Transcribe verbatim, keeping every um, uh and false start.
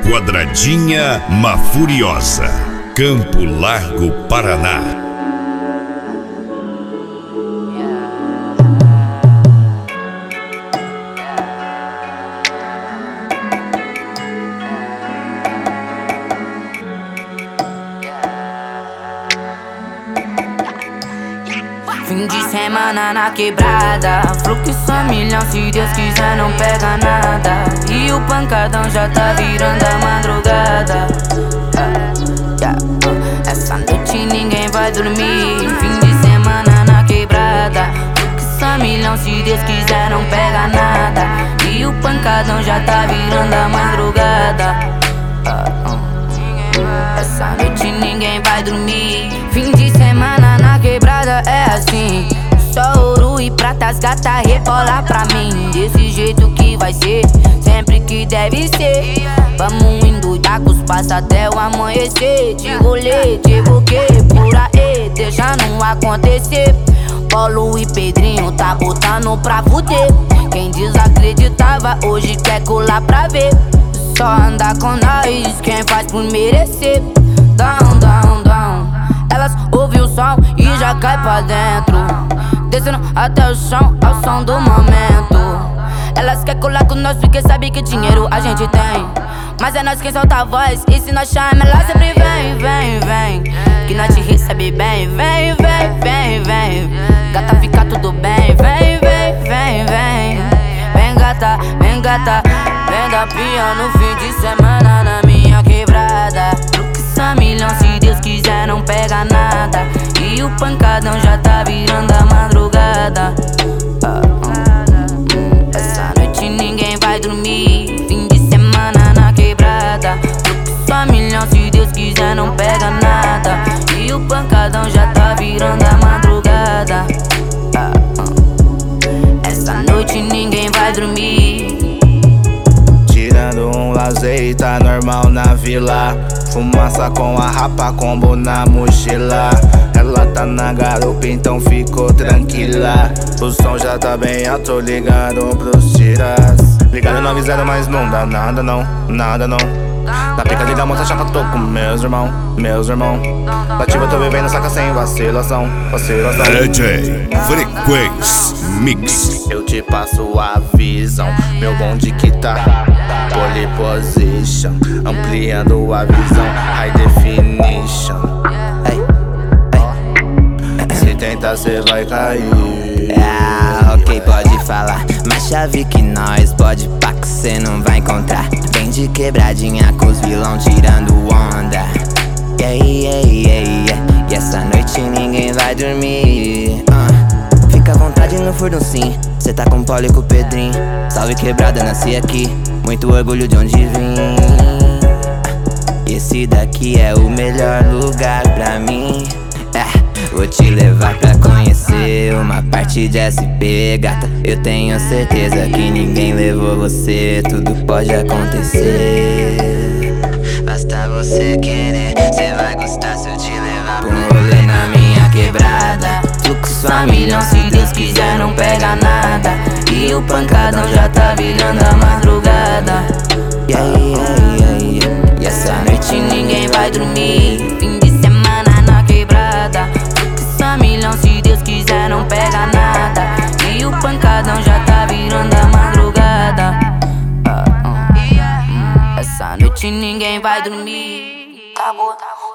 Quadradinha Mafuriosa, Campo Largo, Paraná. Fim de semana na quebrada, fluxo só milhão, se Deus quiser não pega nada. E o pancadão já tá virando a madrugada. uh, yeah, uh, Essa noite ninguém vai dormir. Fim de semana na quebrada, fluxo só milhão, se Deus quiser não pega nada. E o pancadão já tá virando a madrugada. uh, uh, Essa noite ninguém vai dormir. Fim de semana na quebrada é assim, só ouro e prata, as gata rebola pra mim. Desse jeito que vai ser, sempre que deve ser. Vamos endoidar com os passos até o amanhecer. De rolê, de buquê, por aí, deixa não acontecer. Paulo e Pedrinho tá botando pra fuder. Quem desacreditava hoje quer colar pra ver. Só anda com nós quem faz por merecer. Down, down, down. Elas ouvem o som e já cai pra dentro, descendo até o chão ao som do momento. Elas querem colar com nós porque sabem que dinheiro a gente tem. Mas é nós quem solta a voz, e se nós chama ela sempre vem, vem, vem. Que nós te recebe bem, vem, vem, vem, vem. Gata, fica tudo bem, vem, vem, vem, vem. Vem gata, vem gata, vem dar pia no fim de semana na minha quebrada. Só milhão, se Deus quiser não pega nada. E o pancadão já tá virando a madrugada. uh, uh. Essa noite ninguém vai dormir. Fim de semana na quebrada, só milhão, se Deus quiser não pega nada. E o pancadão já tá virando a madrugada. uh, uh. Essa noite ninguém vai dormir. Tirando um lazer, tá normal na vila. Fumaça com a rapa, combo na mochila. Ela tá na garupa, então ficou tranquila. O som já tá bem alto, ligado pros tiras. Ligado não avisaram, mas não dá nada não, nada não. Na pica liga, moça chapa, tô com meus irmão, meus irmão. Nativa, tô vivendo, saca sem vacilação, vacilação. D J Frequência Mix. Eu te passo a visão, meu bonde que tá pole position, ampliando a visão, high definition. Hey, hey. Se tentar cê vai cair. Ah, ok, pode falar, mas chave que nós pode pá que cê não vai encontrar. Vem de quebradinha com os vilão tirando onda. Yeah, yeah, yeah, yeah. E essa noite ninguém vai dormir. uh. Fica à vontade no furduncinho, cê tá com o Paulo e com o Pedrinho. Salve quebrada, nasci aqui, muito orgulho de onde vim. Esse daqui é o melhor lugar pra mim. é, Vou te levar pra conhecer uma parte de S P, gata. Eu tenho certeza que ninguém levou você. Tudo pode acontecer, basta você querer. Cê vai gostar se eu te levar pra um rolê na minha quebrada. Fluxo a milhão, se Deus quiser não pega nada. E o pancadão já tá virando a madrugada. Yeah, yeah, yeah, yeah. E essa noite ninguém vai dormir. Fim de semana na quebrada, só milhão, se Deus quiser não pega nada. E o pancadão já tá virando a madrugada. uh, uh. Essa noite ninguém vai dormir. Tá bom, tá bom.